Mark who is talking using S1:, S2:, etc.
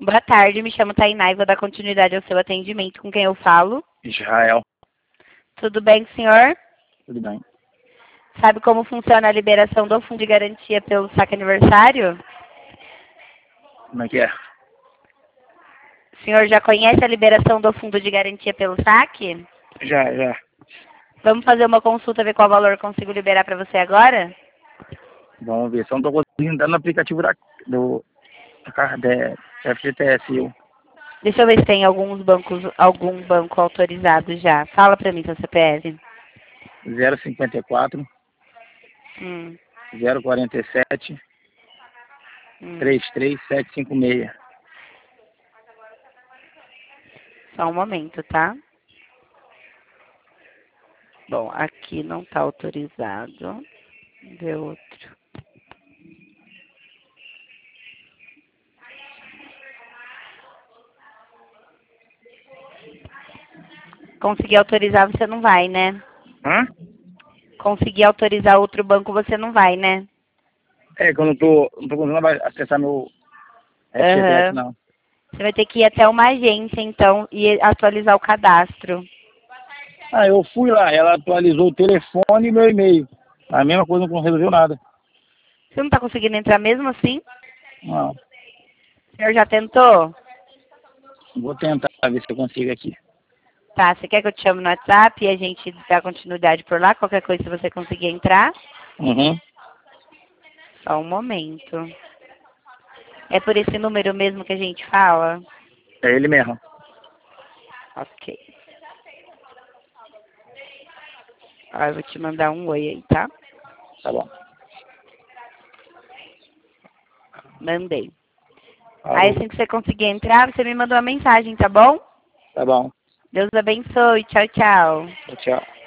S1: Boa tarde, me chamo Tainá e vou dar continuidade ao seu atendimento. Com quem eu falo?
S2: Israel.
S1: Tudo bem, senhor?
S2: Tudo bem.
S1: Sabe como funciona a liberação do fundo de garantia pelo saque aniversário?
S2: Como é que é?
S1: O senhor já conhece a liberação do fundo de garantia pelo saque?
S2: Já.
S1: Vamos fazer uma consulta, ver qual valor eu consigo liberar para você agora?
S2: Vamos ver. Só não tô conseguindo entrar no aplicativo do FGTS.
S1: Deixa eu ver se tem algum banco autorizado já. Fala para mim seu CPF.
S2: 054
S1: Hum,
S2: 047
S1: hum.
S2: 33756.
S1: Só um momento, tá? Bom, aqui não está autorizado. Vê outro. Conseguir autorizar você não vai, né?
S2: Hã?
S1: Conseguir autorizar outro banco você não vai, né?
S2: É que eu não tô conseguindo acessar meu FGTS,
S1: Aham.
S2: não.
S1: Você vai ter que ir até uma agência, então, e atualizar o cadastro.
S2: Ah, eu fui lá. Ela atualizou o telefone e meu e-mail. A mesma coisa, não resolveu nada.
S1: Você não está conseguindo entrar mesmo assim?
S2: Não.
S1: O senhor já tentou?
S2: Vou tentar ver se eu consigo aqui.
S1: Tá, você quer que eu te chame no WhatsApp e a gente dá continuidade por lá? Qualquer coisa, se você conseguir entrar?
S2: Uhum.
S1: Só um momento. É por esse número mesmo que a gente fala?
S2: É ele mesmo.
S1: Ok. Ó, eu vou te mandar um oi aí, tá?
S2: Tá bom.
S1: Mandei. Aí
S2: Alô.
S1: assim que você conseguir entrar, você me manda uma mensagem, tá bom?
S2: Tá bom.
S1: Deus abençoe. Tchau, tchau.
S2: Tchau.